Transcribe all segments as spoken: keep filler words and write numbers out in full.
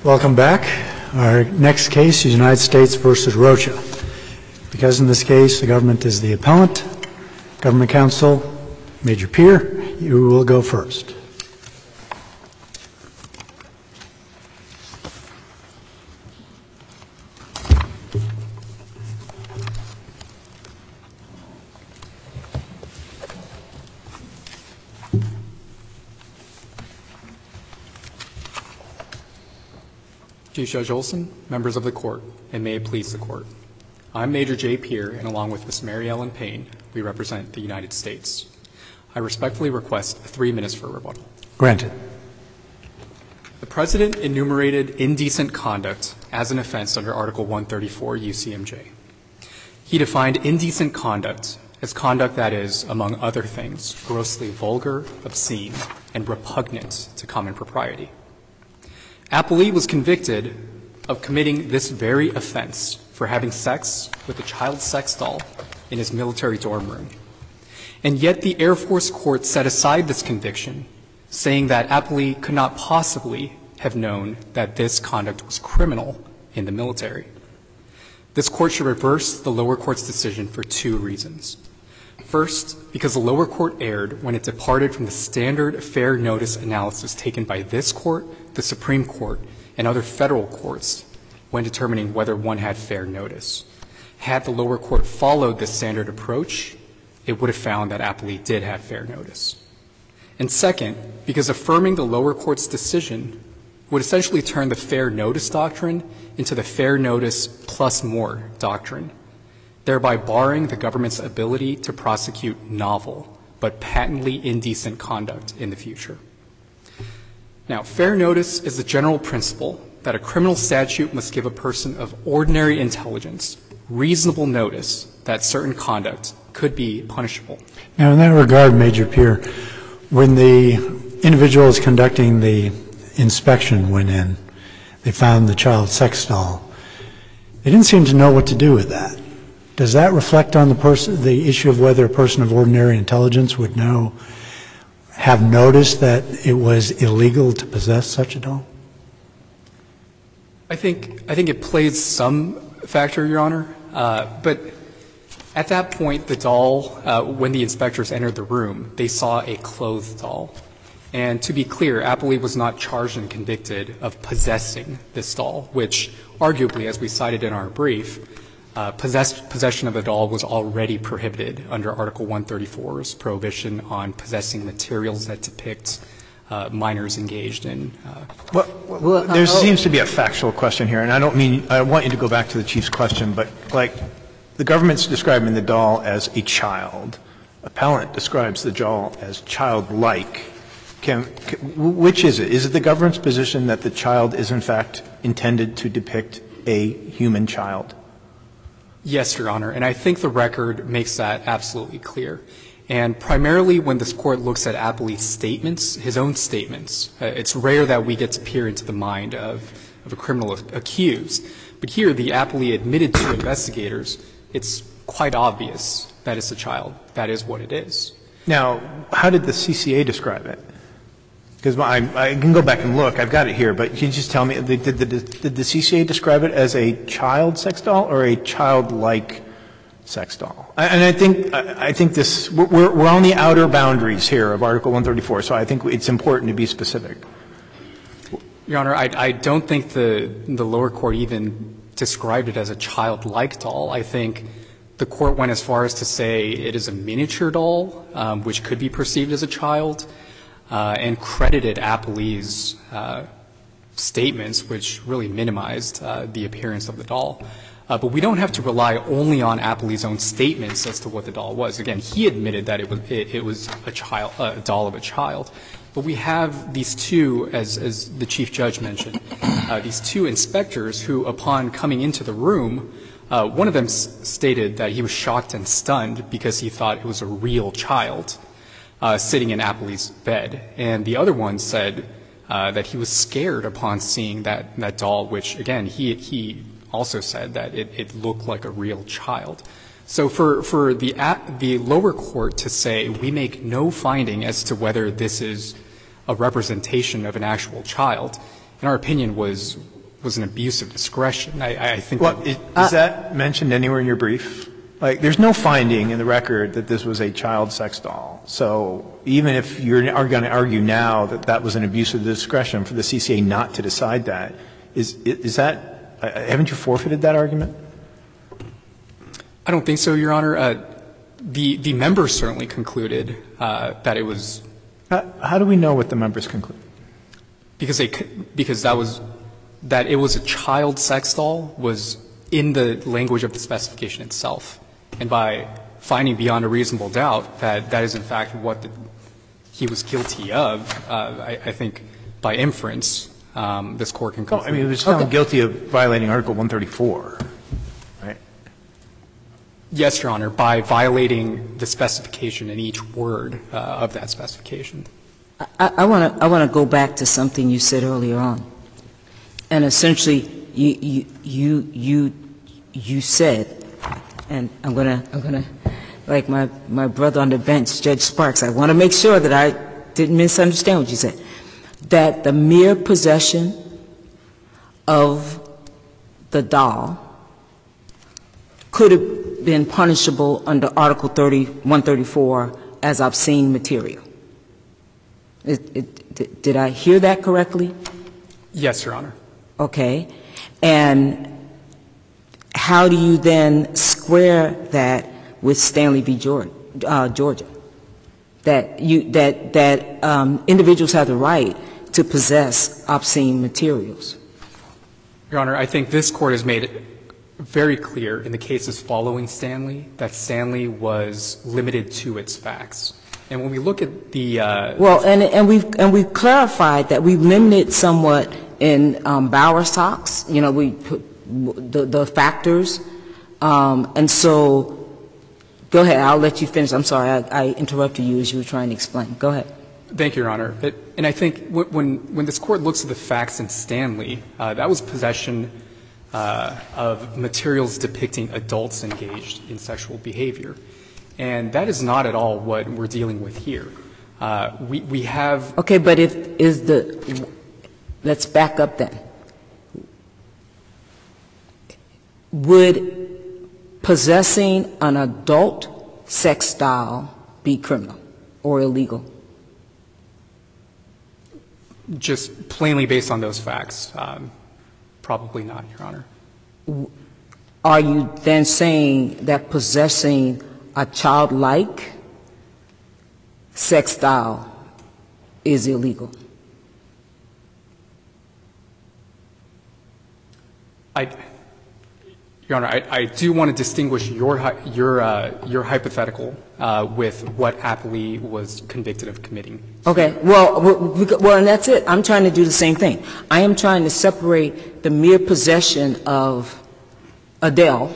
Welcome back. Our next case is United States versus Rocha. Because in this case the government is the appellant, Government Counsel, Major Peer, you will go first. Chief Judge Olson, members of the court, and may it please the court. I'm Major J. Peer, and along with Miz Mary Ellen Payne, we represent the United States. I respectfully request three minutes for rebuttal. Granted. The President enumerated indecent conduct as an offense under Article one thirty-four U C M J. He defined indecent conduct as conduct that is, among other things, grossly vulgar, obscene, and repugnant to common propriety. Appellee was convicted of committing this very offense for having sex with a child sex doll in his military dorm room. And yet the Air Force court set aside this conviction, saying that Appellee could not possibly have known that this conduct was criminal in the military. This court should reverse the lower court's decision for two reasons. First, because the lower court erred when it departed from the standard fair notice analysis taken by this court, the Supreme Court, and other federal courts when determining whether one had fair notice. Had the lower court followed this standard approach, it would have found that Appellee did have fair notice. And second, because affirming the lower court's decision would essentially turn the fair notice doctrine into the fair notice plus more doctrine, thereby barring the government's ability to prosecute novel but patently indecent conduct in the future. Now, fair notice is the general principle that a criminal statute must give a person of ordinary intelligence reasonable notice that certain conduct could be punishable. Now, in that regard, Major Peer, when the individual is conducting the inspection went in, they found the child sex doll. They didn't seem to know what to do with that. Does that reflect on the person, the issue of whether a person of ordinary intelligence would know, have noticed that it was illegal to possess such a doll? I think I think it plays some factor, Your Honor. Uh, but at that point, the doll, uh, when the inspectors entered the room, they saw a clothed doll. And to be clear, Appellee was not charged and convicted of possessing this doll, which arguably, as we cited in our brief, Uh, possess, possession of a doll was already prohibited under Article one thirty-four's prohibition on possessing materials that depict uh, minors engaged in. Uh, well, well, there seems to be a factual question here, and I don't mean I want you to go back to the Chief's question, but like the government's describing the doll as a child, appellant describes the doll as childlike. Can, can, which is it? Is it the government's position that the child is in fact intended to depict a human child? Yes, Your Honor, and I think the record makes that absolutely clear. And primarily when this Court looks at Appellee's statements, his own statements, uh, it's rare that we get to peer into the mind of, of a criminal accused. But here, the Appellee admitted to investigators, it's quite obvious that it's a child. That is what it is. Now, how did the C C A describe it? Because I, I can go back and look. I've got it here. But can you just tell me, did, did, did, did the C C A describe it as a child sex doll or a childlike sex doll? And I think, I think this, we're, we're on the outer boundaries here of Article one thirty-four, so I think it's important to be specific. Your Honor, I, I don't think the, the lower court even described it as a childlike doll. I think the court went as far as to say it is a miniature doll, um, which could be perceived as a child. Uh, and credited Appellee's uh, statements, which really minimized uh, the appearance of the doll. Uh, but we don't have to rely only on Appellee's own statements as to what the doll was. Again, he admitted that it was, it, it was a, child, a doll of a child. But we have these two, as, as the Chief Judge mentioned, uh, these two inspectors who, upon coming into the room, uh, one of them s- stated that he was shocked and stunned because he thought it was a real child. Uh, sitting in Appellee's bed. And the other one said uh, that he was scared upon seeing that, that doll, which, again, he, he also said that it, it looked like a real child. So for, for the, the lower court to say we make no finding as to whether this is a representation of an actual child in our opinion, was was an abuse of discretion. I, I think. Well, that, is, is that mentioned anywhere in your brief? Like, there's no finding in the record that this was a child sex doll. So even if you're going to argue now that that was an abuse of discretion for the C C A not to decide that, is is that uh, haven't you forfeited that argument? I don't think so, Your Honor. Uh, the the members certainly concluded uh, that it was. How, how do we know what the members concluded? Because they because that was that it was a child sex doll was in the language of the specification itself. And by finding beyond a reasonable doubt that that is in fact what the, he was guilty of, uh, I, I think by inference, um, this Court can conclude. Oh, I mean, he was found okay. guilty of violating Article one thirty-four, right? Yes, Your Honor, by violating the specification in each word uh, of that specification. I want to I want to go back to something you said earlier on, and essentially you you you you, you said. And I'm gonna, I'm gonna, like my, my brother on the bench, Judge Sparks, I want to make sure that I didn't misunderstand what you said. That the mere possession of the doll could have been punishable under Article one thirty-four as obscene material. It, it, did I hear that correctly? Yes, Your Honor. Okay. And how do you then square that with Stanley v. Georgia, uh, Georgia? That you that that um, individuals have the right to possess obscene materials. Your Honor, I think this Court has made it very clear in the cases following Stanley that Stanley was limited to its facts. And when we look at the uh, well, and and we've and we've clarified that we've limited somewhat in um, Bowersox. You know, we put The, the factors, um, and so, go ahead, I'll let you finish. I'm sorry, I, I interrupted you as you were trying to explain. Go ahead. Thank you, Your Honor. It, and I think when, when this Court looks at the facts in Stanley, uh, that was possession uh, of materials depicting adults engaged in sexual behavior. And that is not at all what we're dealing with here. Uh, we, we have... Okay, but if, is the, let's back up then. Would possessing an adult sex doll be criminal or illegal? Just plainly based on those facts, um, probably not, Your Honor. Are you then saying that possessing a childlike sex doll is illegal? I... Your Honor, I, I do want to distinguish your your uh, your hypothetical uh, with what Appley was convicted of committing. Okay. Well, well, and that's it. I'm trying to do the same thing. I am trying to separate the mere possession of Adele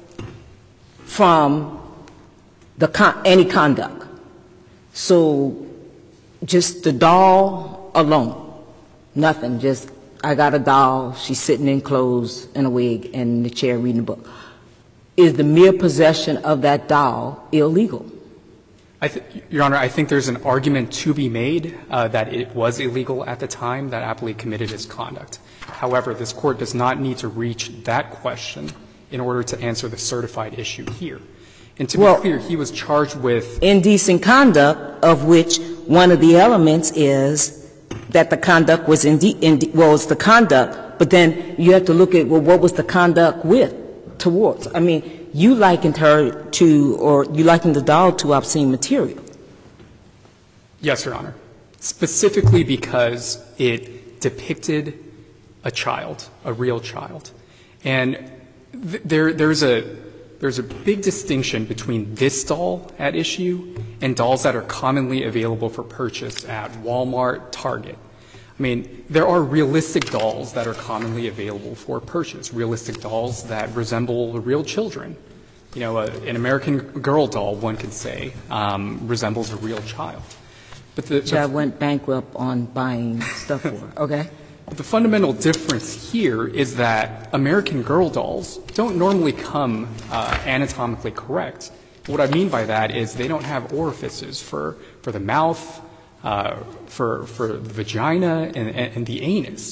from the con- any conduct. So, just the doll alone, nothing. Just I got a doll, she's sitting in clothes and a wig and in the chair reading a book. Is the mere possession of that doll illegal? I th- Your Honor, I think there's an argument to be made uh, that it was illegal at the time that Appley committed his conduct. However, this Court does not need to reach that question in order to answer the certified issue here. And to well, be clear, he was charged with indecent conduct, of which one of the elements is that the conduct was indeed, inde- well, it's the conduct, but then you have to look at, well, what was the conduct with, towards? I mean, you likened her to, or you likened the doll to obscene material. Yes, Your Honor. Specifically because it depicted a child, a real child. And th- there, there's a, there's a big distinction between this doll at issue and dolls that are commonly available for purchase at Walmart, Target. I mean, there are realistic dolls that are commonly available for purchase, realistic dolls that resemble real children. You know, a, an American Girl doll, one could say, um, resembles a real child. But the, Which I went bankrupt on buying stuff for, okay? But the fundamental difference here is that American Girl dolls don't normally come uh, anatomically correct. What I mean by that is they don't have orifices for, for the mouth, uh, for, for the vagina, and, and, and the anus.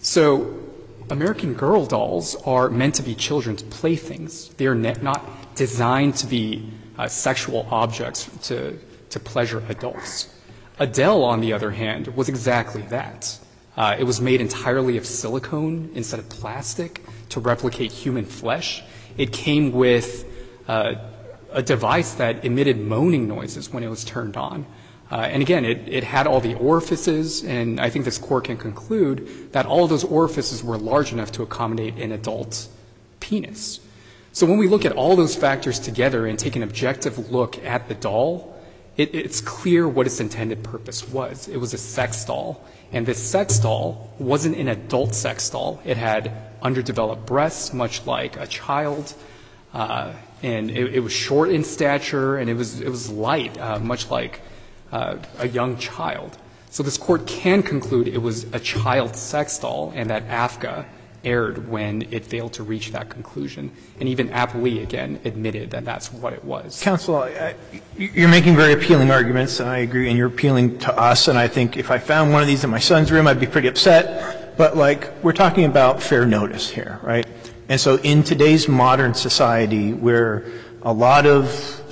So American Girl dolls are meant to be children's playthings. They are ne- not designed to be uh, sexual objects to, to pleasure adults. Adele, on the other hand, was exactly that. Uh, it was made entirely of silicone instead of plastic to replicate human flesh. It came with uh, a device that emitted moaning noises when it was turned on. Uh, and again, it, it had all the orifices, and I think this court can conclude that all of those orifices were large enough to accommodate an adult penis. So when we look at all those factors together and take an objective look at the doll, it, it's clear what its intended purpose was. It was a sex doll, and this sex doll wasn't an adult sex doll. It had underdeveloped breasts, much like a child, uh, and it, it was short in stature, and it was, it was light, uh, much like Uh, a young child. So this court can conclude it was a child sex doll and that A F C A erred when it failed to reach that conclusion. And even Appley, again, admitted that that's what it was. Counsel, I, you're making very appealing arguments, and I agree, and you're appealing to us, and I think if I found one of these in my son's room, I'd be pretty upset. But, like, we're talking about fair notice here, right? And so in today's modern society where a lot of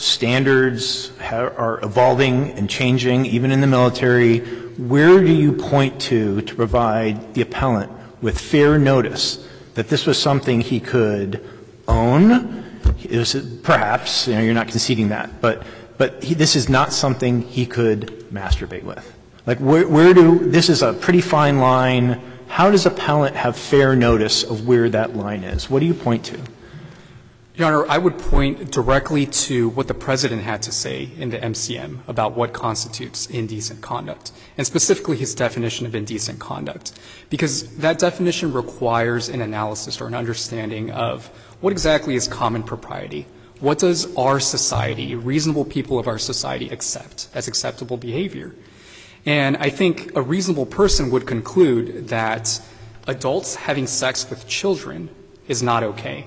standards ha- are evolving and changing, even in the military. Where do you point to to provide the appellant with fair notice that this was something he could own? It was, perhaps, you know, you're not conceding that, but but he, this is not something he could masturbate with. Like, where, where do this is a pretty fine line. How does appellant have fair notice of where that line is? What do you point to? Your Honor, I would point directly to what the President had to say in the M C M about what constitutes indecent conduct, and specifically his definition of indecent conduct, because that definition requires an analysis or an understanding of what exactly is common propriety. What does our society, reasonable people of our society, accept as acceptable behavior? And I think a reasonable person would conclude that adults having sex with children is not okay.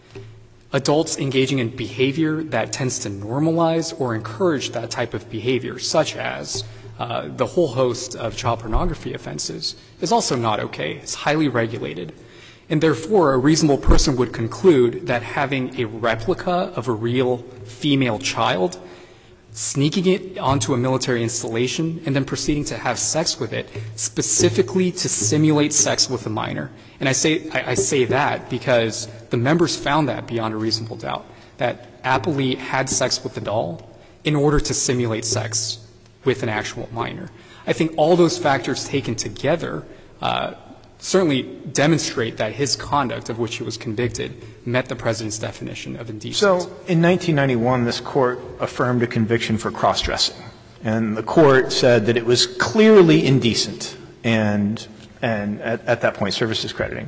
Adults engaging in behavior that tends to normalize or encourage that type of behavior, such as uh, the whole host of child pornography offenses, is also not okay. It's highly regulated. And therefore, a reasonable person would conclude that having a replica of a real female child, sneaking it onto a military installation, and then proceeding to have sex with it, specifically to simulate sex with a minor. And I say, I, I say that because the members found that beyond a reasonable doubt, that Appley had sex with the doll in order to simulate sex with an actual minor. I think all those factors taken together uh, certainly demonstrate that his conduct, of which he was convicted, met the President's definition of indecent. So in nineteen ninety-one, this court affirmed a conviction for cross-dressing. And the court said that it was clearly indecent and, and at, at that point, service discrediting.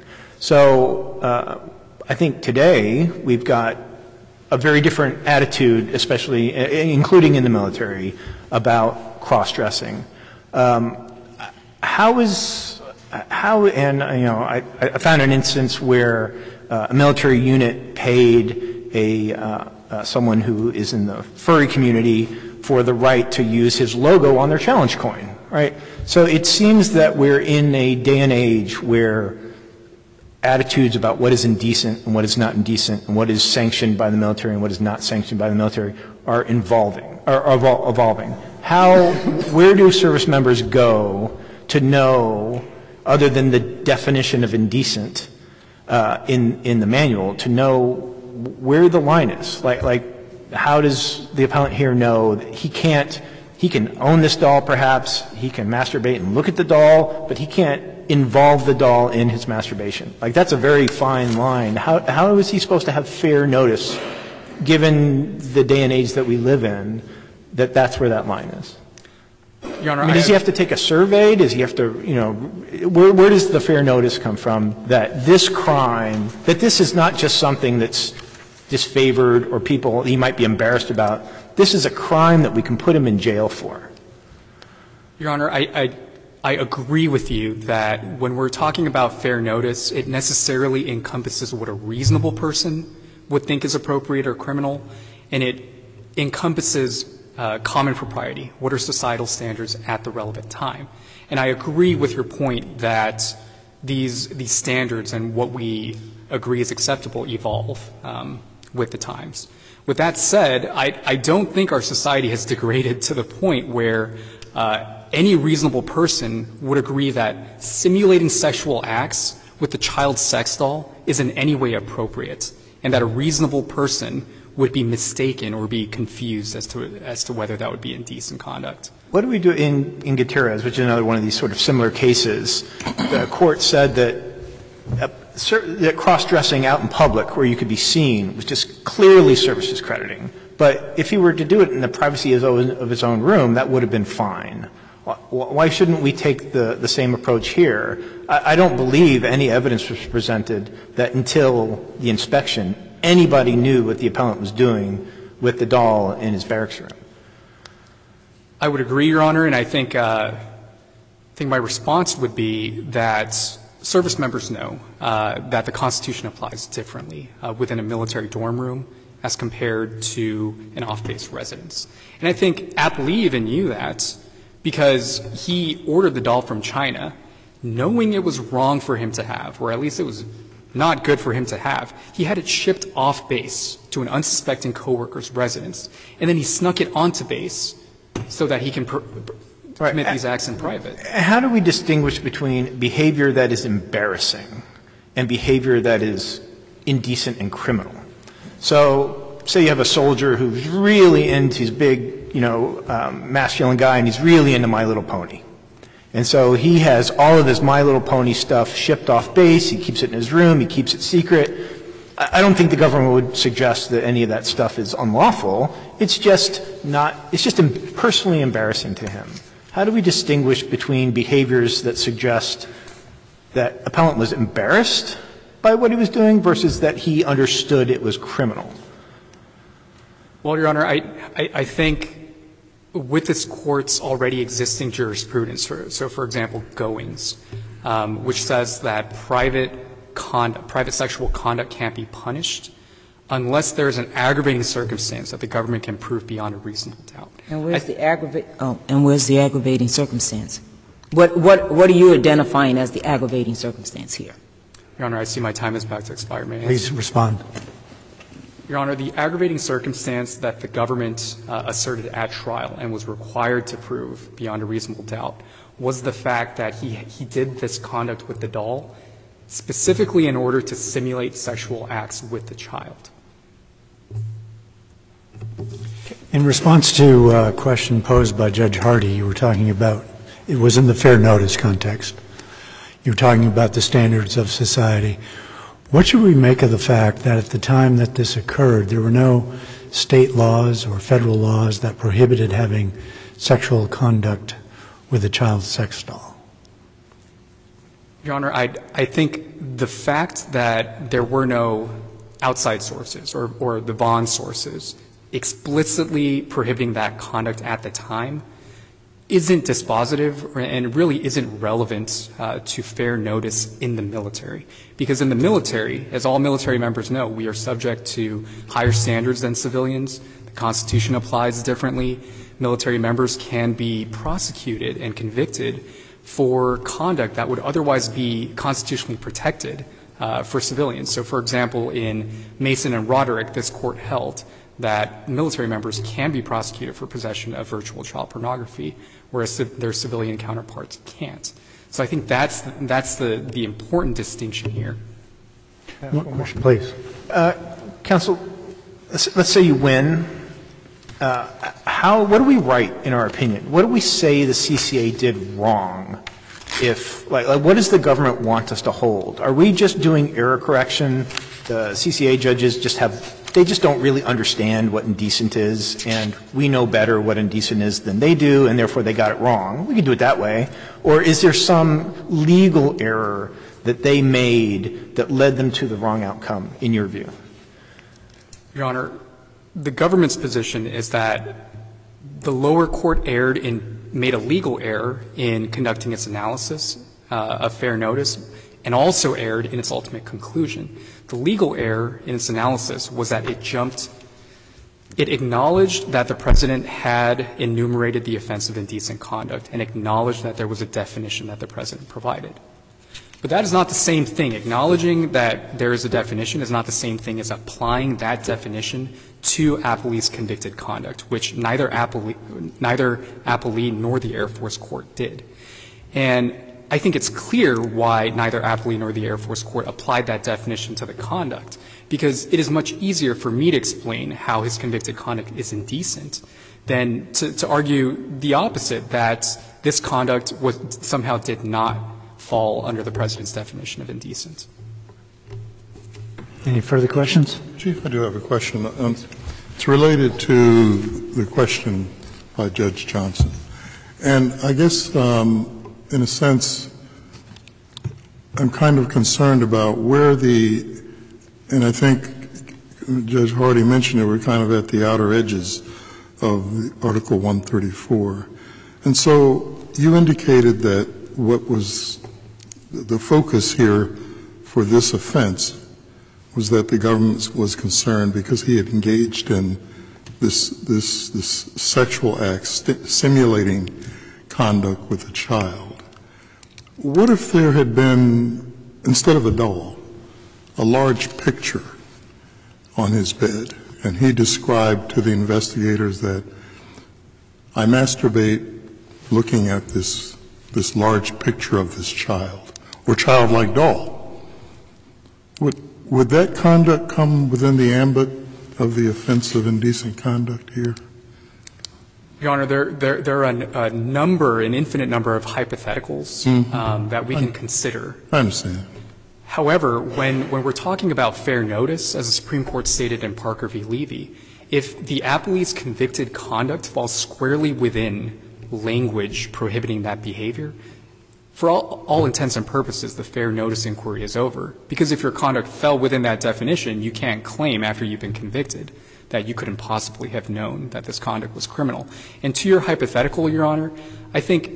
So uh, I think today we've got a very different attitude, especially, including in the military, about cross-dressing. Um, how is How, and, you know, I, I found an instance where uh, a military unit paid a, uh, uh, someone who is in the furry community for the right to use his logo on their challenge coin, right? So it seems that we're in a day and age where attitudes about what is indecent and what is not indecent and what is sanctioned by the military and what is not sanctioned by the military are evolving, are evolving. How, where do service members go to know, other than the definition of indecent uh, in in the manual, to know where the line is? Like, like, how does the appellant here know that he can't, he can own this doll perhaps, he can masturbate and look at the doll, but he can't involve the doll in his masturbation? Like, that's a very fine line. How, how is he supposed to have fair notice, given the day and age that we live in, that that's where that line is? Your Honor, I mean, does he have to take a survey? Does he have to, you know, where, where does the fair notice come from that this crime, that this is not just something that's disfavored or people he might be embarrassed about? This is a crime that we can put him in jail for. Your Honor, I, I, I agree with you that when we're talking about fair notice, it necessarily encompasses what a reasonable person would think is appropriate or criminal, and it encompasses Uh, common propriety. What are societal standards at the relevant time? And I agree with your point that these these standards and what we agree is acceptable evolve um, with the times. With that said, I, I don't think our society has degraded to the point where uh, any reasonable person would agree that simulating sexual acts with the child's sex doll is in any way appropriate, and that a reasonable person would be mistaken or be confused as to as to whether that would be indecent conduct. What do we do in, in Gutierrez, which is another one of these sort of similar cases? The court said that, uh, that cross-dressing out in public where you could be seen was just clearly service discrediting. But if he were to do it in the privacy of his own, of his own room, that would have been fine. Why shouldn't we take the, the same approach here? I, I don't believe any evidence was presented that until the inspection, anybody knew what the appellant was doing with the doll in his barracks room. I would agree, Your Honor, and I think, uh, I think my response would be that service members know uh, that the Constitution applies differently uh, within a military dorm room as compared to an off-base residence. And I think Applee even knew that because he ordered the doll from China knowing it was wrong for him to have, or at least it was not good for him to have. He had it shipped off base to an unsuspecting coworker's residence, and then he snuck it onto base so that he can per- right. commit these acts in private. How do we distinguish between behavior that is embarrassing and behavior that is indecent and criminal? So say you have a soldier who's really into his big, you know, um, masculine guy, and he's really into My Little Pony. And so he has all of his My Little Pony stuff shipped off base. He keeps it in his room. He keeps it secret. I don't think the government would suggest that any of that stuff is unlawful. It's just not – it's just personally embarrassing to him. How do we distinguish between behaviors that suggest that appellant was embarrassed by what he was doing versus that he understood it was criminal? Well, Your Honor, I, I, I think with this Court's already existing jurisprudence, for, so for example, Goings, um, which says that private conduct, private sexual conduct can't be punished unless there is an aggravating circumstance that the government can prove beyond a reasonable doubt. And where's I, the aggravate? Oh, and where's the aggravating circumstance? What what what are you identifying as the aggravating circumstance here? Your Honor, I see my time is about to expire. May I? Please respond. Your Honor, the aggravating circumstance that the government uh, asserted at trial and was required to prove beyond a reasonable doubt was the fact that he he did this conduct with the doll specifically in order to simulate sexual acts with the child. In response to a question posed by Judge Hardy, you were talking about, it was in the fair notice context. You were talking about the standards of society. What should we make of the fact that at the time that this occurred, there were no state laws or federal laws that prohibited having sexual conduct with a child's sex doll? Your Honor, I, I think the fact that there were no outside sources or, or the Vaughn sources explicitly prohibiting that conduct at the time isn't dispositive and really isn't relevant uh, to fair notice in the military. Because in the military, as all military members know, we are subject to higher standards than civilians. The Constitution applies differently. Military members can be prosecuted and convicted for conduct that would otherwise be constitutionally protected uh, for civilians. So, for example, in Mason and Roderick, this court held that military members can be prosecuted for possession of virtual child pornography, whereas their civilian counterparts can't. So I think that's the, that's the, the important distinction here. Please. Uh, counsel, let's, let's say you win. Uh, how, what do we write in our opinion? What do we say the C C A did wrong? If, like, like, what does the government want us to hold? Are we just doing error correction? The C C A judges just have, they just don't really understand what indecent is, and we know better what indecent is than they do, and therefore they got it wrong. We can do it that way. Or is there some legal error that they made that led them to the wrong outcome, in your view? Your Honor, the government's position is that the lower court erred in, made a legal error in conducting its analysis uh, of fair notice, and also erred in its ultimate conclusion. The legal error in its analysis was that it jumped, it acknowledged that the President had enumerated the offense of indecent conduct and acknowledged that there was a definition that the President provided. But that is not the same thing. Acknowledging that there is a definition is not the same thing as applying that definition to appellee's convicted conduct, which neither appellee, neither appellee nor the Air Force Court did. And I think it's clear why neither appellee nor the Air Force Court applied that definition to the conduct, because it is much easier for me to explain how his convicted conduct is indecent than to, to argue the opposite, that this conduct was, somehow did not fall under the President's definition of indecent. Any further questions? Chief, I do have a question. Um, it's related to the question by Judge Johnson. And I guess, um, in a sense, I'm kind of concerned about where the, and I think Judge Hardy mentioned it, we're kind of at the outer edges of Article one thirty-four. And so you indicated that what was the focus here for this offense was that the government was concerned because he had engaged in this, this, this sexual act, st- simulating conduct with a child. What if there had been, instead of a doll, a large picture on his bed, and he described to the investigators that I masturbate looking at this, this large picture of this child, or childlike doll? Would, would that conduct come within the ambit of the offense of indecent conduct here? Your Honor, there, there, there are a, a number, an infinite number of hypotheticals mm-hmm. um, that we can consider. I understand. However, when, when we're talking about fair notice, as the Supreme Court stated in Parker v. Levy, if the appellee's convicted conduct falls squarely within language prohibiting that behavior, for all, all intents and purposes, the fair notice inquiry is over. Because if your conduct fell within that definition, you can't claim after you've been convicted that you couldn't possibly have known that this conduct was criminal. And to your hypothetical, Your Honor, I think,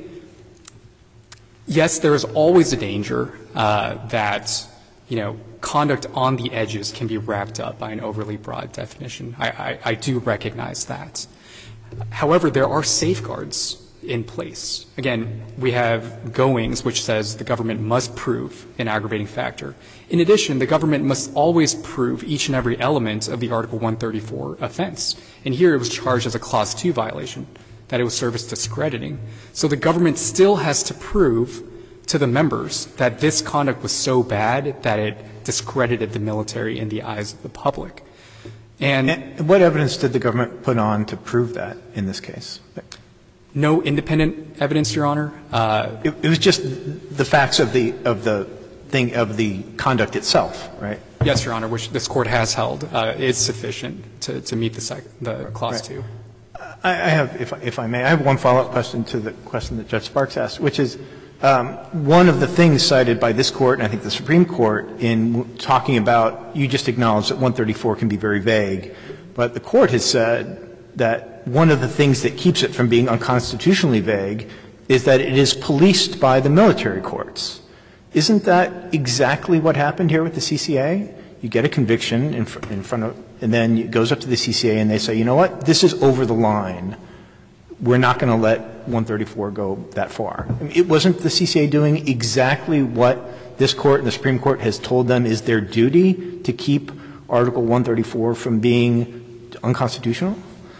yes, there is always a danger uh, that, you know, conduct on the edges can be wrapped up by an overly broad definition. I, I, I do recognize that. However, there are safeguards in place. Again, we have Goings, which says the government must prove an aggravating factor. In addition, the government must always prove each and every element of the Article one thirty-four offense. And here it was charged as a Clause two violation, that it was service discrediting. So the government still has to prove to the members that this conduct was so bad that it discredited the military in the eyes of the public. And, and what evidence did the government put on to prove that in this case? No independent evidence, Your Honor. Uh, it, it was just the facts of the of the thing of the conduct itself, right? Yes, Your Honor, which this Court has held uh, is sufficient to, to meet the, sec, the Clause right. two. I, I have, if, if I may, I have one follow-up question to the question that Judge Sparks asked, which is um, one of the things cited by this Court and I think the Supreme Court in talking about, you just acknowledged that one thirty-four can be very vague, but the Court has said that one of the things that keeps it from being unconstitutionally vague is that it is policed by the military courts. Isn't that exactly what happened here with the C C A? You get a conviction in, fr- in front of, and then it goes up to the C C A and they say, you know what, this is over the line. We're not going to let one thirty-four go that far. I mean, it wasn't the C C A doing exactly what this Court and the Supreme Court has told them is their duty to keep Article one thirty-four from being unconstitutional?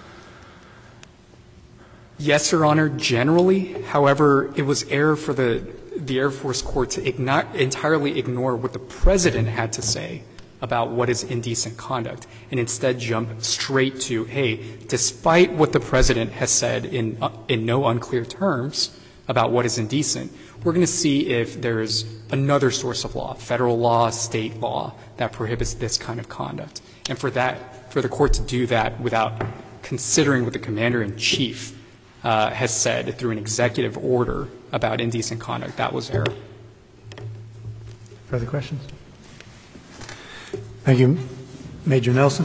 Yes, Your Honor, generally. However, it was error for the, the Air Force Court to igno- entirely ignore what the President had to say about what is indecent conduct and instead jump straight to, hey, despite what the President has said in, uh, in no unclear terms about what is indecent, we're going to see if there's another source of law, federal law, state law, that prohibits this kind of conduct. And for that, for the Court to do that without considering what the Commander-in-Chief Uh, has said through an executive order about indecent conduct, that was error. Further questions? Thank you. Major Nelson.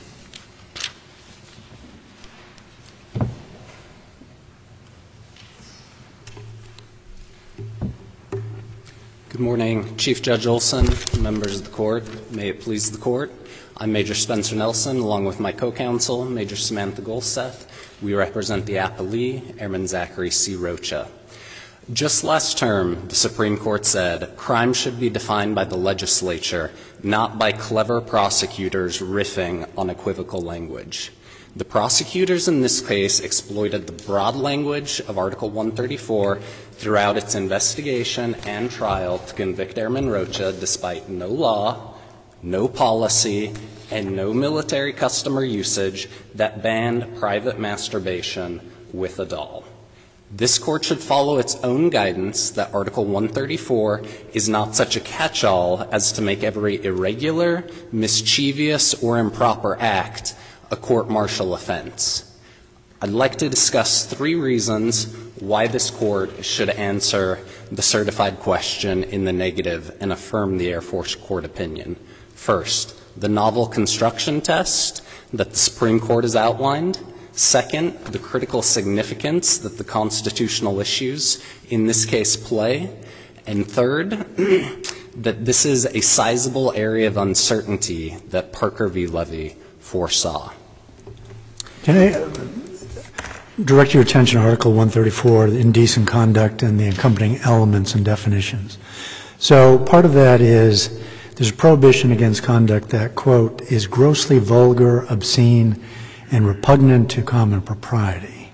Good morning, Chief Judge Olson, members of the Court. May it please the Court. I'm Major Spencer Nelson, along with my co-counsel, Major Samantha Golseth. We represent the appellee, Airman Zachary C. Rocha. Just last term, the Supreme Court said crime should be defined by the legislature, not by clever prosecutors riffing on equivocal language. The prosecutors in this case exploited the broad language of Article one thirty-four throughout its investigation and trial to convict Airman Rocha despite no law, no policy, and no military custom or usage that banned private masturbation with a doll. This Court should follow its own guidance that Article one thirty-four is not such a catch-all as to make every irregular, mischievous, or improper act a court-martial offense. I'd like to discuss three reasons why this Court should answer the certified question in the negative and affirm the Air Force Court opinion. First, the novel construction test that the Supreme Court has outlined. Second, the critical significance that the constitutional issues in this case play. And third, that this is a sizable area of uncertainty that Parker v. Levy foresaw. Can I direct your attention to Article one thirty-four, the indecent conduct and the accompanying elements and definitions? So part of that is there's a prohibition against conduct that, quote, is grossly vulgar, obscene, and repugnant to common propriety.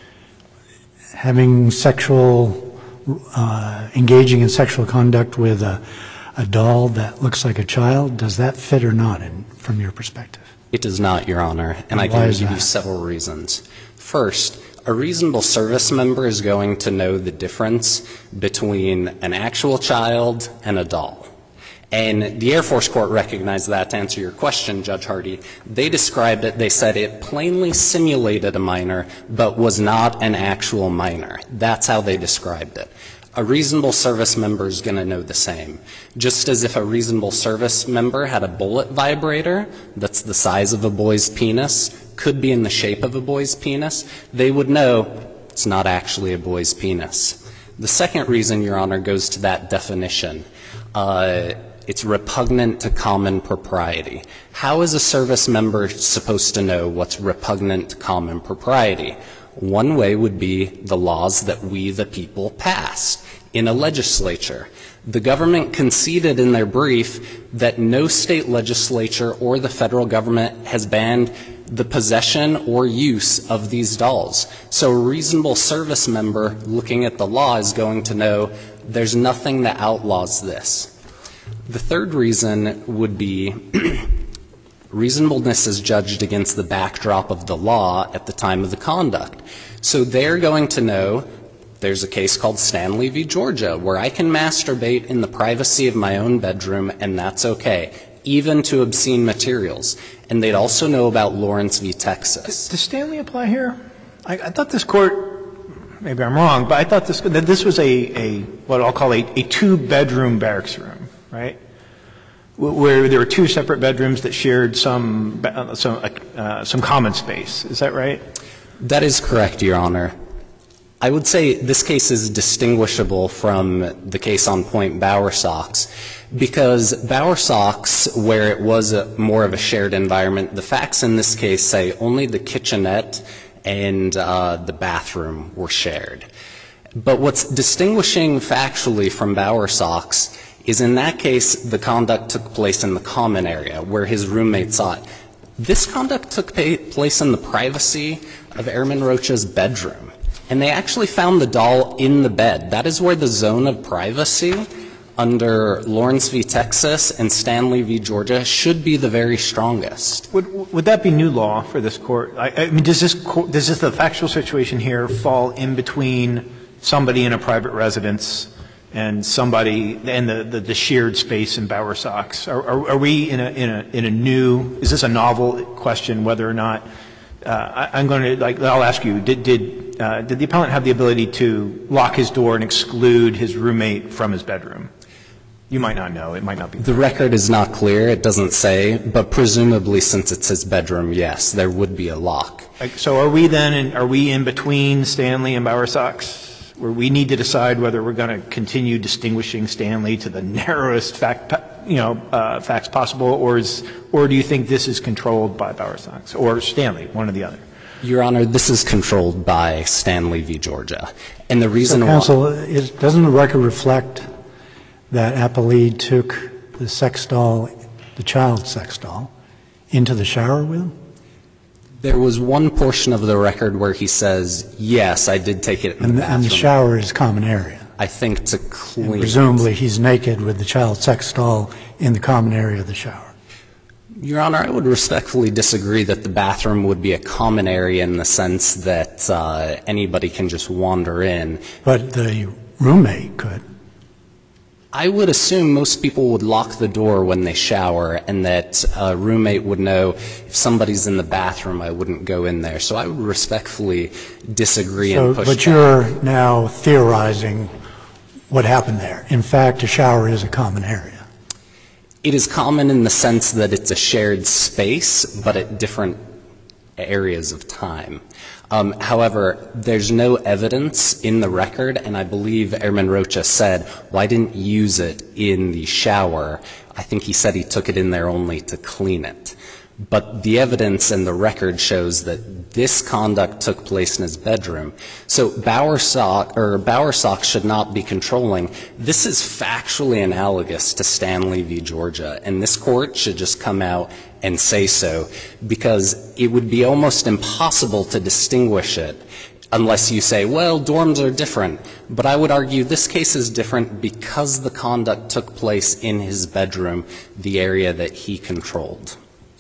Having sexual, uh, engaging in sexual conduct with a, a doll that looks like a child, does that fit or not in, from your perspective? It does not, Your Honor, and, and I can give that? you several reasons. First, a reasonable service member is going to know the difference between an actual child and a doll. And the Air Force Court recognized that. To answer your question, Judge Hardy, they described it, they said it plainly simulated a minor, but was not an actual minor. That's how they described it. A reasonable service member is going to know the same. Just as if a reasonable service member had a bullet vibrator that's the size of a boy's penis, could be in the shape of a boy's penis, they would know it's not actually a boy's penis. The second reason, Your Honor, goes to that definition. Uh, It's repugnant to common propriety. How is a service member supposed to know what's repugnant to common propriety? One way would be the laws that we, the people, passed in a legislature. The government conceded in their brief that no state legislature or the federal government has banned the possession or use of these dolls. So a reasonable service member looking at the law is going to know there's nothing that outlaws this. The third reason would be reasonableness is judged against the backdrop of the law at the time of the conduct. So they're going to know there's a case called Stanley v. Georgia where I can masturbate in the privacy of my own bedroom and that's okay, even to obscene materials. And they'd also know about Lawrence v. Texas. Does Stanley apply here? I, I thought this Court, maybe I'm wrong, but I thought this, that this was a, a what I'll call a, a two-bedroom barracks room, right? Where there were two separate bedrooms that shared some some, uh, some common space. Is that right? That is correct, Your Honor. I would say this case is distinguishable from the case on point Bowersox because Bowersox, where it was a, more of a shared environment, the facts in this case say only the kitchenette and uh, the bathroom were shared. But what's distinguishing factually from Bowersox is in that case the conduct took place in the common area where his roommate saw it. This conduct took place in the privacy of Airman Rocha's bedroom. And they actually found the doll in the bed. That is where the zone of privacy under Lawrence v. Texas and Stanley v. Georgia should be the very strongest. Would, would that be new law for this Court? I, I mean, does this, does this, the factual situation here fall in between somebody in a private residence and somebody, and the, the, the shared space in Bowersox? Are, are, are we in a, in a, in a new, is this a novel question whether or not, uh, I, I'm going to, like, I'll ask you, did, did, uh, did the appellant have the ability to lock his door and exclude his roommate from his bedroom? You might not know. It might not be. The record is not clear. It doesn't say. But presumably, since it's his bedroom, yes, there would be a lock. So are we then, in, are we in between Stanley and Bowersox, where we need to decide whether we're going to continue distinguishing Stanley to the narrowest fact, you know, uh, facts possible, or is, or do you think this is controlled by Bowersox or Stanley, one or the other? Your Honor, this is controlled by Stanley v. Georgia. And the reason so, why... Counsel, is, doesn't the record reflect that Appellee took the sex doll, the child sex doll, into the shower with him? There was one portion of the record where he says, yes, I did take it in and the the, bathroom. And the shower is common area. I think to clean. And presumably he's naked with the child sex doll in the common area of the shower. Your Honor, I would respectfully disagree that the bathroom would be a common area in the sense that uh, anybody can just wander in. But the roommate could. I would assume most people would lock the door when they shower and that a roommate would know if somebody's in the bathroom, I wouldn't go in there. So I would respectfully disagree so, and push But back. you're now theorizing what happened there. In fact, a shower is a common area. It is common in the sense that it's a shared space, but at different areas of time. Um, however, there's no evidence in the record, and I believe Airman Rocha said, well, I didn't use it in the shower. I think he said he took it in there only to clean it. But the evidence and the record shows that this conduct took place in his bedroom. So Bowersock, or Bowersock should not be controlling. This is factually analogous to Stanley v. Georgia, and this court should just come out and say so, because it would be almost impossible to distinguish it unless you say, well, dorms are different. But I would argue this case is different because the conduct took place in his bedroom, the area that he controlled.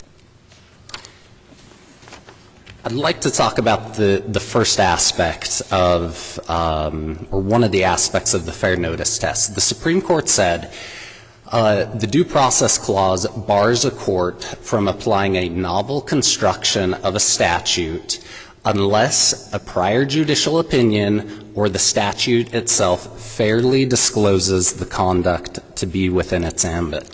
I'd like to talk about the, the first aspect of, um, or one of the aspects of the fair notice test. The Supreme Court said uh, the Due Process Clause bars a court from applying a novel construction of a statute unless a prior judicial opinion or the statute itself fairly discloses the conduct to be within its ambit.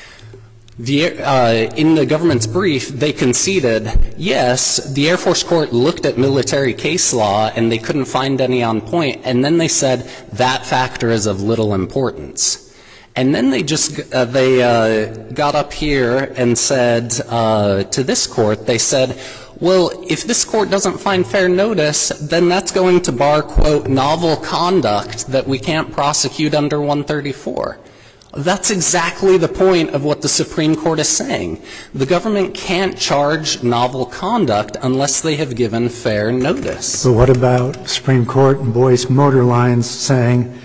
The, uh, in the government's brief, they conceded, yes, the Air Force Court looked at military case law and they couldn't find any on point, and then they said that factor is of little importance. And then they just uh, they uh, got up here and said uh, to this court, they said, well, if this court doesn't find fair notice, then that's going to bar, quote, novel conduct that we can't prosecute under one thirty-four. That's exactly the point of what the Supreme Court is saying. The government can't charge novel conduct unless they have given fair notice. So what about Supreme Court and Boyce Motor Lines saying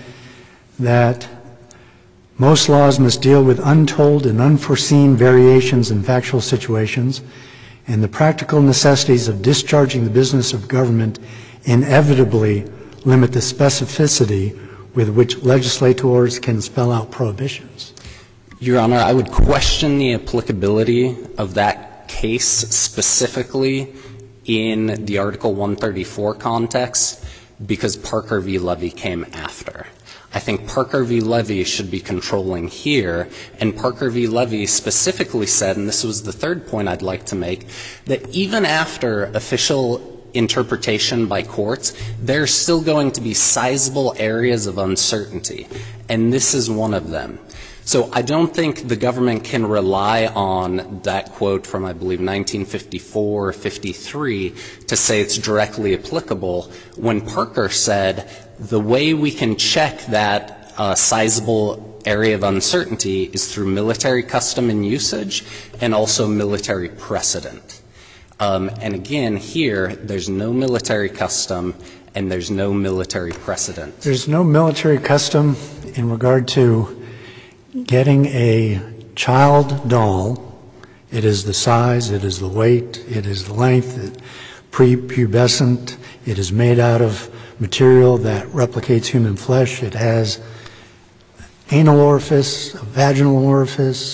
that most laws must deal with untold and unforeseen variations in factual situations, and the practical necessities of discharging the business of government inevitably limit the specificity with which legislators can spell out prohibitions? Your Honor, I would question the applicability of that case specifically in the Article one thirty-four context because Parker v. Levy came after. I think Parker v. Levy should be controlling here, and Parker v. Levy specifically said, and this was the third point I'd like to make, that even after official interpretation by courts, there's still going to be sizable areas of uncertainty, and this is one of them. So I don't think the government can rely on that quote from, I believe, nineteen fifty-four or fifty-three to say it's directly applicable when Parker said the way we can check that uh, sizable area of uncertainty is through military custom and usage and also military precedent. Um, and again, here, there's no military custom and there's no military precedent. There's no military custom in regard to getting a child doll. It is the size, it is the weight, it is the length, it, prepubescent. It is made out of material that replicates human flesh. It has anal orifice, a vaginal orifice,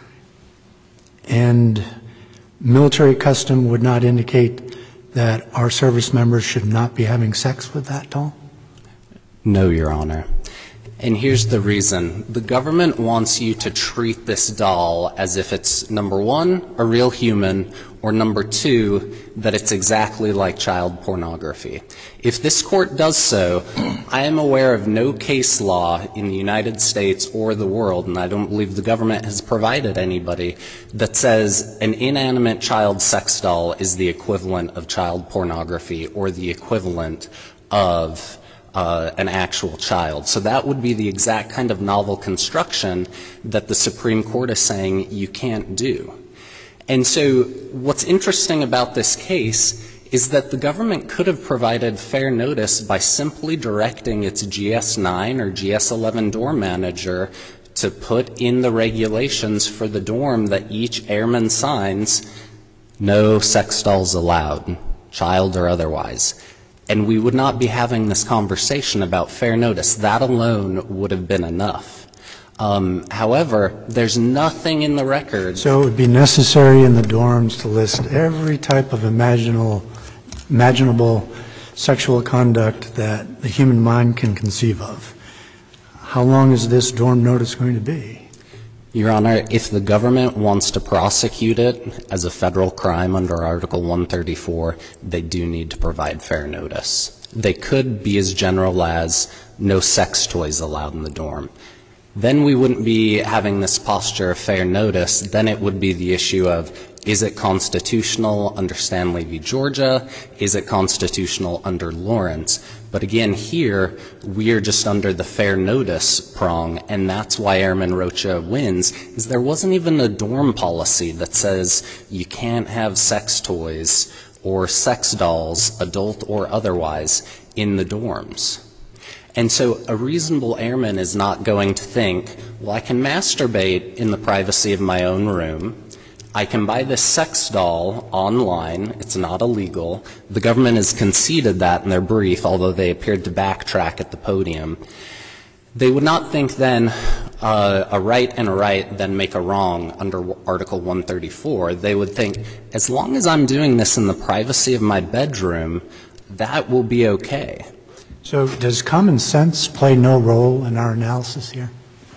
and military custom would not indicate that our service members should not be having sex with that doll? No, Your Honor. And here's the reason. The government wants you to treat this doll as if it's, number one, a real human, or number two, that it's exactly like child pornography. If this court does so, I am aware of no case law in the United States or the world, and I don't believe the government has provided anybody, that says an inanimate child sex doll is the equivalent of child pornography or the equivalent of Uh, an actual child. So that would be the exact kind of novel construction that the Supreme Court is saying you can't do. And so what's interesting about this case is that the government could have provided fair notice by simply directing its G S nine or G S eleven dorm manager to put in the regulations for the dorm that each airman signs, no sex dolls allowed, child or otherwise. And we would not be having this conversation about fair notice. That alone would have been enough. Um, however, there's nothing in the record. So it would be necessary in the dorms to list every type of imaginable, imaginable sexual conduct that the human mind can conceive of. How long is this dorm notice going to be? Your Honor, if the government wants to prosecute it as a federal crime under Article one thirty-four, they do need to provide fair notice. They could be as general as no sex toys allowed in the dorm. Then we wouldn't be having this posture of fair notice. Then it would be the issue of, is it constitutional under Stanley v. Georgia? Is it constitutional under Lawrence? But again, here, we're just under the fair notice prong, and that's why Airman Rocha wins, is there wasn't even a dorm policy that says you can't have sex toys or sex dolls, adult or otherwise, in the dorms. And so a reasonable airman is not going to think, well, I can masturbate in the privacy of my own room. I can buy this sex doll online. It's not illegal. The government has conceded that in their brief, although they appeared to backtrack at the podium. They would not think then uh, a right and a right then make a wrong under Article one thirty-four. They would think, as long as I'm doing this in the privacy of my bedroom, that will be okay. So does common sense play no role in our analysis here?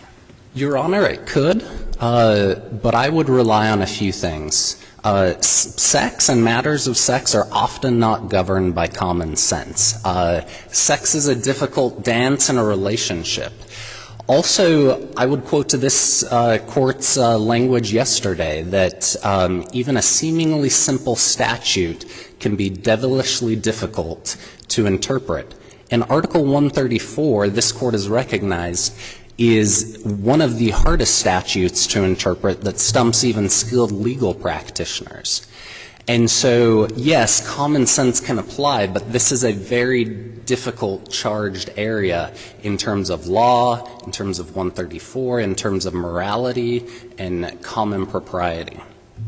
Your Honor, it could, uh, but I would rely on a few things. Uh, s- sex and matters of sex are often not governed by common sense. Uh, sex is a difficult dance in a relationship. Also, I would quote to this uh, court's uh, language yesterday that um, even a seemingly simple statute can be devilishly difficult to interpret. And Article one thirty-four, this court has recognized, is one of the hardest statutes to interpret that stumps even skilled legal practitioners. And so, yes, common sense can apply, but this is a very difficult charged area in terms of law, in terms of one thirty-four, in terms of morality and common propriety.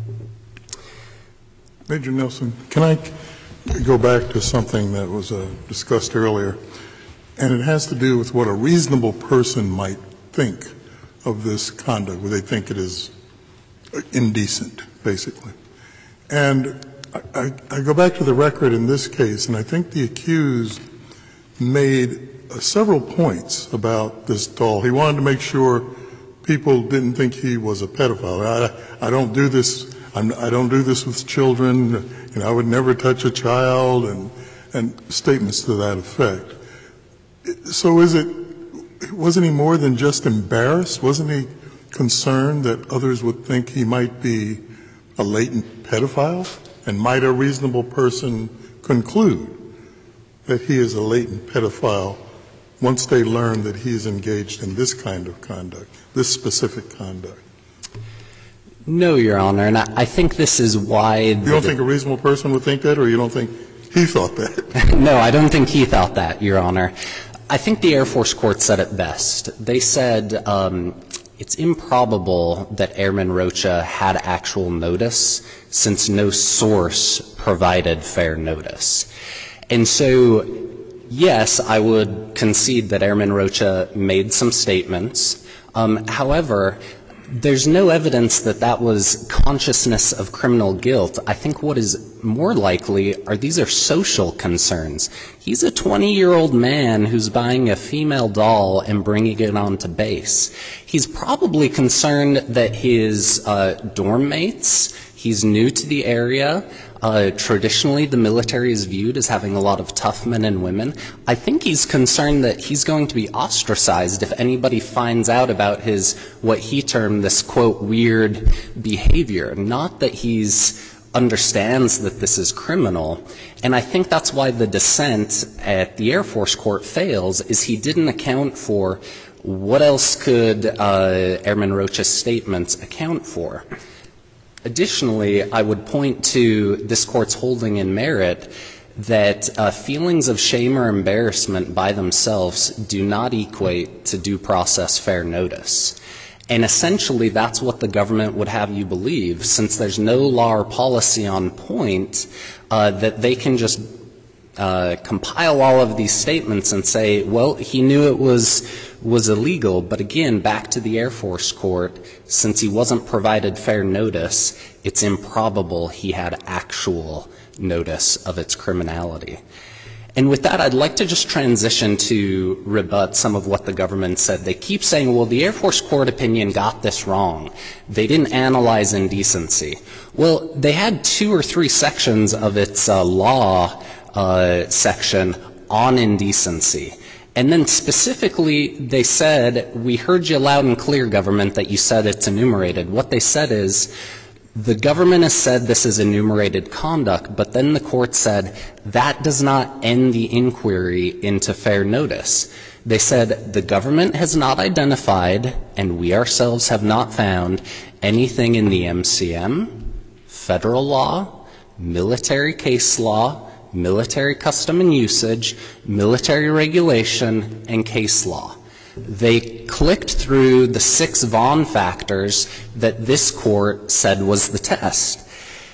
Major Nelson, can I go back to something that was uh, discussed earlier? And it has to do with what a reasonable person might think of this conduct, where they think it is indecent, basically. And I, I, I go back to the record in this case, and I think the accused made uh, several points about this doll. He wanted to make sure people didn't think he was a pedophile. I, I don't do this. I'm, I don't do this with children. You know, I would never touch a child, and and statements to that effect. So is it, wasn't he more than just embarrassed? Wasn't he concerned that others would think he might be a latent pedophile? And might a reasonable person conclude that he is a latent pedophile once they learn that he is engaged in this kind of conduct, this specific conduct? No, Your Honor, and I, I think this is why... You don't think a reasonable person would think that, or you don't think he thought that? No, I don't think he thought that, Your Honor. I think the Air Force Court said it best. They said um, it's improbable that Airman Rocha had actual notice since no source provided fair notice. And so, yes, I would concede that Airman Rocha made some statements. Um, however, there's no evidence that that was consciousness of criminal guilt. I think what is more likely are these are social concerns. He's a twenty-year-old man who's buying a female doll and bringing it onto base. He's probably concerned that his uh, dorm mates, he's new to the area. Uh, traditionally, the military is viewed as having a lot of tough men and women. I think he's concerned that he's going to be ostracized if anybody finds out about his, what he termed this, quote, weird behavior. Not that he's understands that this is criminal. And I think that's why the dissent at the Air Force Court fails, is he didn't account for what else could uh, Airman Roach's statements account for. Additionally, I would point to this Court's holding in Merritt that uh, feelings of shame or embarrassment by themselves do not equate to due process fair notice. And essentially, that's what the government would have you believe, since there's no law or policy on point, uh, that they can just uh, compile all of these statements and say, well, he knew it was was illegal. But again, back to the Air Force Court, since he wasn't provided fair notice, it's improbable he had actual notice of its criminality. And with that, I'd like to just transition to rebut some of what the government said. They keep saying, well, the Air Force Court opinion got this wrong. They didn't analyze indecency. Well, they had two or three sections of its uh, law uh, section on indecency. And then specifically, they said, we heard you loud and clear, government, that you said it's enumerated. What they said is, the government has said this is enumerated conduct, but then the court said that does not end the inquiry into fair notice. They said the government has not identified, and we ourselves have not found, anything in the M C M, federal law, military case law, military custom and usage, military regulation, and case law. They clicked through the six Vaughn factors that this court said was the test.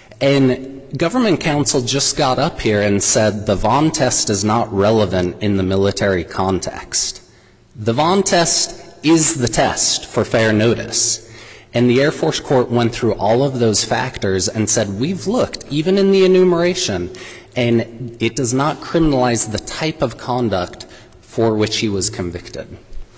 And government counsel just got up here and said the Vaughn test is not relevant in the military context. The Vaughn test is the test for fair notice. And the Air Force Court went through all of those factors and said, we've looked, even in the enumeration, and it does not criminalize the type of conduct for which he was convicted.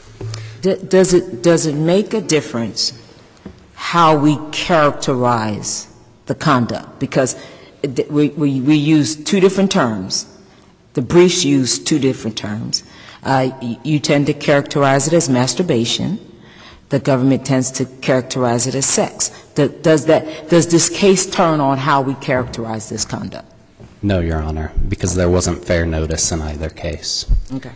Does it, does it make a difference how we characterize the conduct? Because we, we, we use two different terms. The briefs use two different terms. Uh, you tend to characterize it as masturbation. The government tends to characterize it as sex. Does that, does this case turn on how we characterize this conduct? No, Your Honor, because there wasn't fair notice in either case. Okay.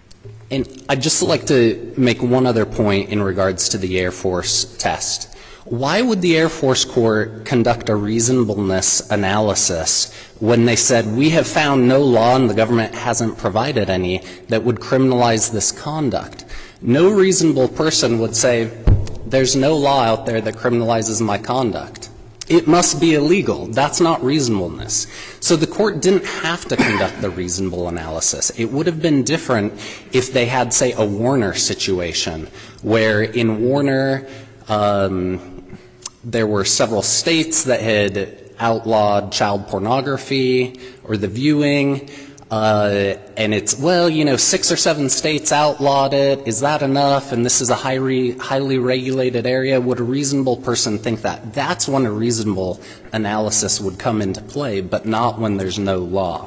And I'd just like to make one other point in regards to the Air Force test. Why would the Air Force Court conduct a reasonableness analysis when they said, we have found no law and the government hasn't provided any that would criminalize this conduct? No reasonable person would say, there's no law out there that criminalizes my conduct. It must be illegal. That's not reasonableness. So the court didn't have to conduct the reasonable analysis. It would have been different if they had, say, a Warner situation, where in Warner um, there were several states that had outlawed child pornography or the viewing, uh, and it's, well, you know, six or seven states outlawed it. Is that enough? And this is a highly, highly regulated area. Would a reasonable person think that? That's when a reasonable analysis would come into play, but not when there's no law.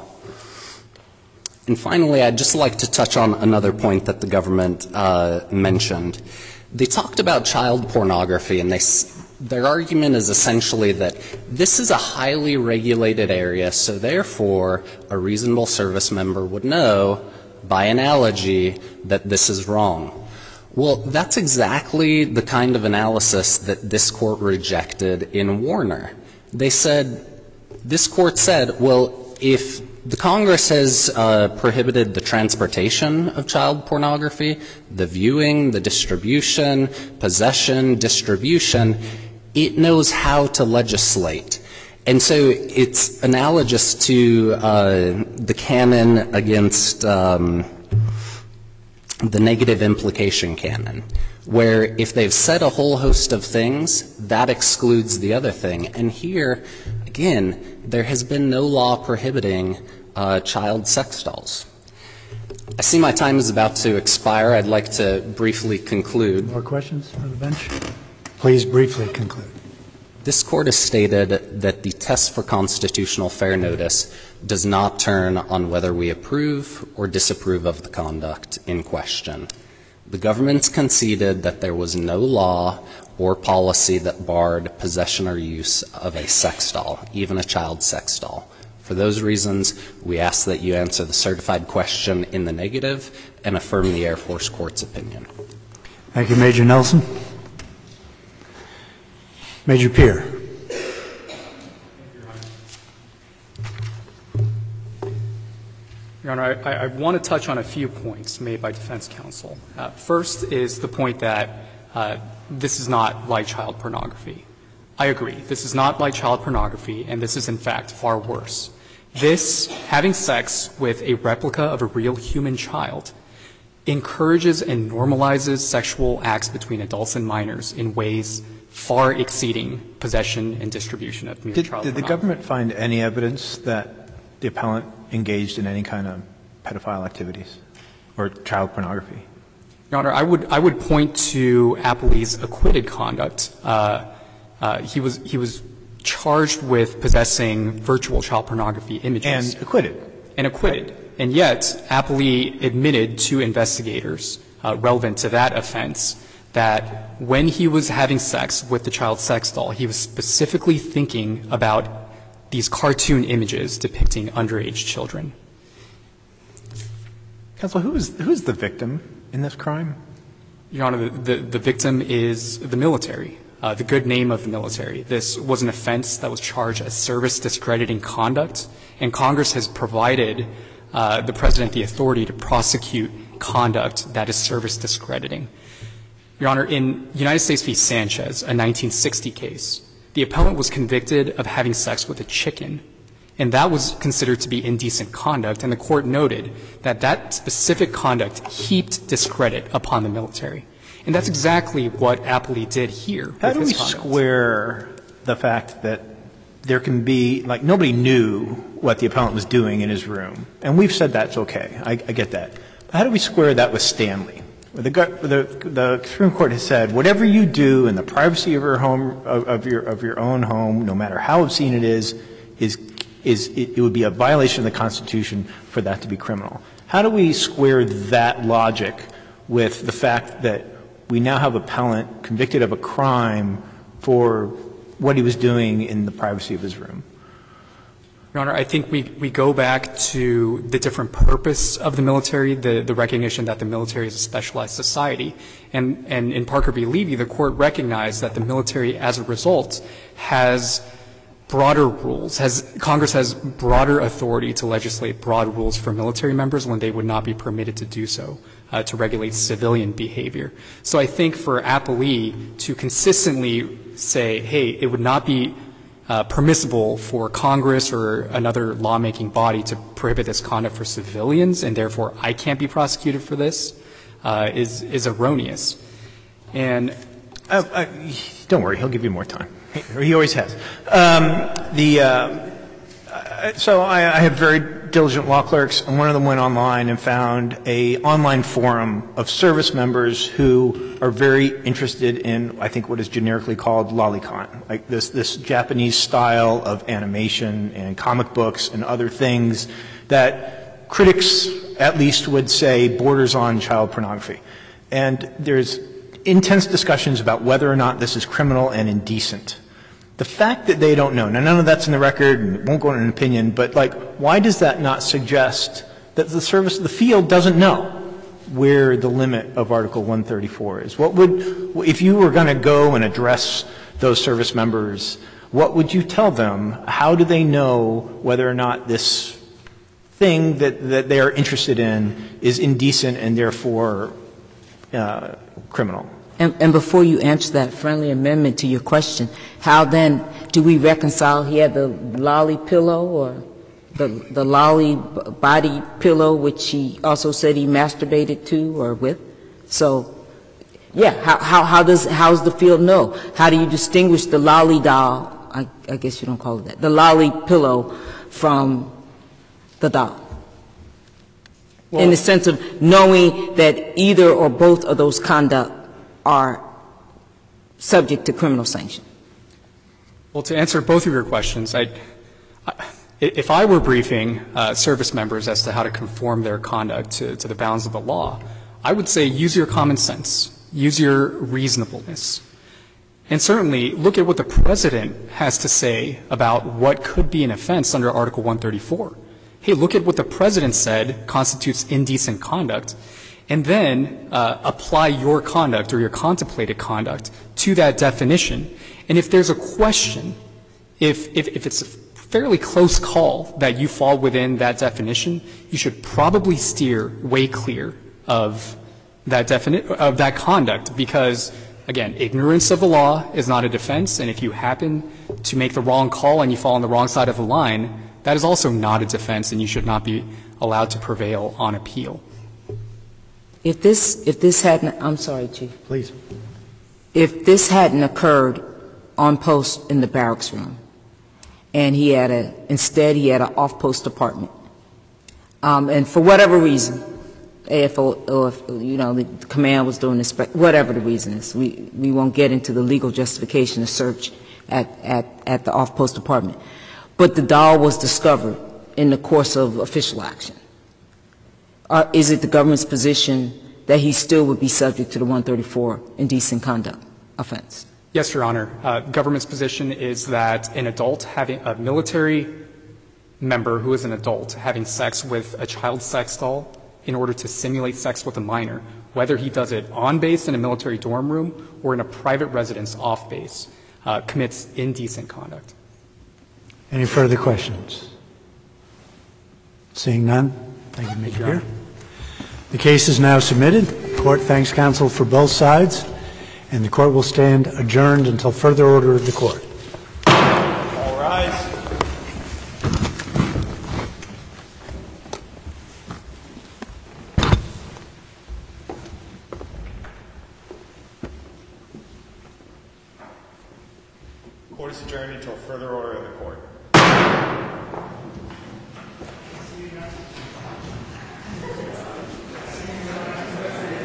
And finally, I'd just like to touch on another point that the government uh, mentioned. They talked about child pornography, and they their argument is essentially that this is a highly regulated area, so therefore a reasonable service member would know, by analogy, that this is wrong. Well, that's exactly the kind of analysis that this court rejected in Warner. They said, this court said, well, if the Congress has uh, prohibited the transportation of child pornography, the viewing, the distribution, possession, distribution, it knows how to legislate. And so it's analogous to uh, the canon against um, the negative implication canon, where if they've said a whole host of things, that excludes the other thing. And here, again, there has been no law prohibiting uh, child sex dolls. I see my time is about to expire. I'd like to briefly conclude. More questions from the bench? Please briefly conclude. This Court has stated that the test for constitutional fair notice does not turn on whether we approve or disapprove of the conduct in question. The government's conceded that there was no law or policy that barred possession or use of a sex doll, even a child sex doll. For those reasons, we ask that you answer the certified question in the negative and affirm the Air Force Court's opinion. Thank you, Major Nelson. Major Peer. Your Honor, I, I want to touch on a few points made by defense counsel. Uh, first is the point that uh, this is not like child pornography. I agree. This is not like child pornography, and this is, in fact, far worse. This, having sex with a replica of a real human child, encourages and normalizes sexual acts between adults and minors in ways far exceeding possession and distribution of mere did, child did pornography. the government find any evidence that the appellant engaged in any kind of pedophile activities or child pornography? Your Honor, I would, I would point to Appley's acquitted conduct. Uh, uh, he was, he was charged with possessing virtual child pornography images. And acquitted. And acquitted. And yet, Appley admitted to investigators uh, relevant to that offense that when he was having sex with the child sex doll, he was specifically thinking about these cartoon images depicting underage children. Counsel, who is, who is the victim in this crime? Your Honor, the, the, the victim is the military, uh, the good name of the military. This was an offense that was charged as service discrediting conduct, and Congress has provided uh, the President the authority to prosecute conduct that is service discrediting. Your Honor, in United States v. Sanchez, a nineteen sixty case, the appellant was convicted of having sex with a chicken, and that was considered to be indecent conduct, and the Court noted that that specific conduct heaped discredit upon the military. And that's exactly what Appley did here. How do we conduct. square the fact that there can be, like, nobody knew what the appellant was doing in his room? And we've said that's okay. I, I get that. But how do we square that with Stanley? The, the, the Supreme Court has said, whatever you do in the privacy of your home, of, of your of your own home, no matter how obscene it is, is is it, it would be a violation of the Constitution for that to be criminal. How do we square that logic with the fact that we now have an appellant convicted of a crime for what he was doing in the privacy of his room? Your Honor, I think we, we go back to the different purpose of the military, the, the recognition that the military is a specialized society. And, and in Parker v. Levy, the Court recognized that the military, as a result, has broader rules, has Congress has broader authority to legislate broad rules for military members when they would not be permitted to do so, uh, to regulate civilian behavior. So I think for Appley to consistently say, hey, it would not be Uh, permissible for Congress or another lawmaking body to prohibit this conduct for civilians, and therefore I can't be prosecuted for this, uh, is is erroneous. And uh, uh, don't worry, he'll give you more time. He, he always has. Um, the uh, so I, I have very diligent law clerks, and one of them went online and found a online forum of service members who are very interested in, I think, what is generically called lolicon, like this this Japanese style of animation and comic books and other things that critics, at least, would say borders on child pornography. And there's intense discussions about whether or not this is criminal and indecent. The fact that they don't know, now none of that's in the record, and it won't go in an opinion, but like, why does that not suggest that the service, the field doesn't know where the limit of Article one thirty-four is? What would, if you were going to go and address those service members, what would you tell them? How do they know whether or not this thing that, that they are interested in is indecent and therefore uh, criminal? And, and before you answer that friendly amendment to your question, how then do we reconcile he had the lolly pillow or the, the lolly b- body pillow, which he also said he masturbated to or with. So, yeah, how, how, how does, how does the field know? How do you distinguish the lolly doll, I, I guess you don't call it that, the lolly pillow from the doll? Well, in the sense of knowing that either or both of those conduct are subject to criminal sanction. Well, to answer both of your questions, I, I, if I were briefing uh, service members as to how to conform their conduct to, to the bounds of the law, I would say use your common sense, use your reasonableness, and certainly look at what the President has to say about what could be an offense under Article one thirty-four. Hey, look at what the President said constitutes indecent conduct, and then uh, apply your conduct or your contemplated conduct to that definition. And if there's a question, if, if, if it's a fairly close call that you fall within that definition, you should probably steer way clear of that defini- of that conduct because, again, ignorance of the law is not a defense, and if you happen to make the wrong call and you fall on the wrong side of the line, that is also not a defense, and you should not be allowed to prevail on appeal. If this, if this hadn't, I'm sorry, Chief. Please. If this hadn't occurred on post in the barracks room, and he had a, instead he had an off-post apartment, um, and for whatever reason, A F O, or if, you know, the command was doing this, but whatever the reason is, we, we won't get into the legal justification of search at, at, at the off-post apartment. But the doll was discovered in the course of official action. Uh, is it the government's position that he still would be subject to the one thirty-four indecent conduct offense? Yes, Your Honor. Uh, government's position is that an adult having a military member who is an adult having sex with a child sex doll in order to simulate sex with a minor, whether he does it on base in a military dorm room or in a private residence off base, uh, commits indecent conduct. Any further questions? Seeing none, thank you, Major Peer. The case is now submitted. The court thanks counsel for both sides, and the court will stand adjourned until further order of the court. All rise. Court is adjourned until further order of the court.